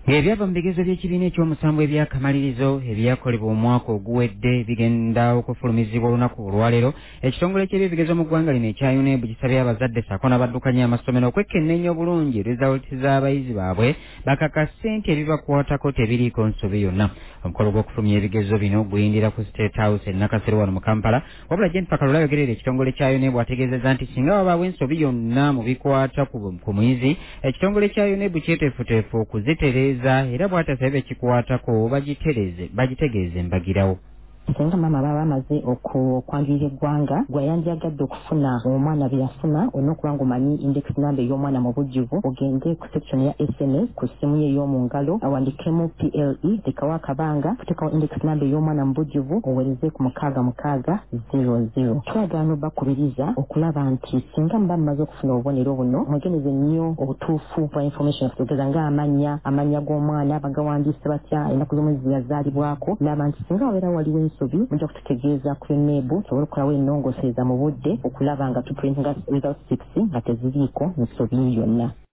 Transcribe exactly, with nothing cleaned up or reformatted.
Ebyava mu bigezo by'ekibiina ekyomusanvu ebyakamalirizo ebyakolebwa omwaka oguwedde bigenda okufulumizibwa olunaku olwaleero. Ekitongole ky'ebyebigezo mu ggwanga lino ekya U N E B gisabye abazadde ssaako n'abaddukanya amasomero okwekenneenya obulungi rizawuliiti z'abayizi baabwe bakakase nti ebibakwatako tebiriiko nsobi yonna. Omukolo gw'okufulumya ebigezo bino guyindira ku State House e Nakasero wano mu Kampala, wabula Jennifer Kalula ayogerera ekitongole kya U N E B ategeezezza nti singa wabaawo ensobi yonna mu bikwata ku muyizi, ekitongole kya U N E B kyeteefuteefu okuzitereeza era bw'atasabye kikwatako bagitereze bagitegeeze mbagirawo. Singa mama baba bamaze okwanjulira eggwanga gweyanjagadde okufuna omwana bye yafuna olina okuba ng'omanyi index number ey'omwana mu bujjuvu, ogende ku section ya S M S ku ssimu ye ey'omu ngalo awandikemu P L E tekawo akabanga kuteekawo index number ey'omwana mu bujjuvu owereze ku mukaaga mukaaga zero zero. Twagaana obbakubiriza okulaba nti singa muba mumaze okufuna obubonero buno mwegeneze nnyo obutuufu bwa information okugeza ng'amanya amanya g'omwana bagawandiise batya ennaku z'omwezi yazaalibwako. Laba nti singa wabeera waliwo ensobi mujja kututegeeza ku U N E B tusobole okulawo ennongoosereza mu budde okulaba nga tuprintinga result six nga teziriiko nsobi yonna.